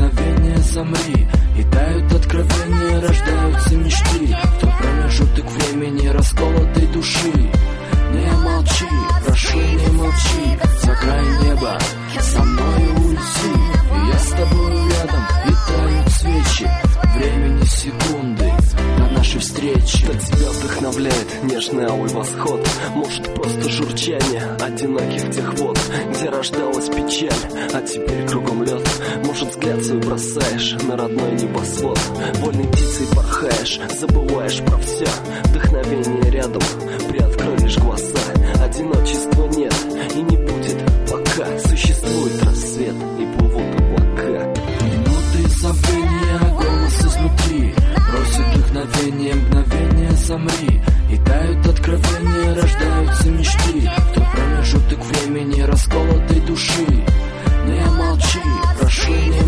мгновение замри, и тают откровения, рождаются мечты. В тот промежуток времени расколотой души. Не молчи, прошу, не молчи, за край неба со мной улети. И я с тобой рядом, и тают свечи, времени секунды на нашей встрече. Кто тебя вдохновляет, нежный алый восход? Может, просто журчание одиноких тех вод, где рождалась печаль, а теперь кругом лед. Может, взгляд свой бросаешь на родной небосвод, вольной птицей порхаешь, забываешь про все. Вдохновение рядом, приоткрой лишь глаза. Одиночества нет и не будет, пока существует рассвет и плывут облака. Минуты забвения, голос изнутри просит вдохновение, мгновение замри, и тают откровения, рождаются мечты. В тот промежуток времени расколотой души. Не молчи, прошу, не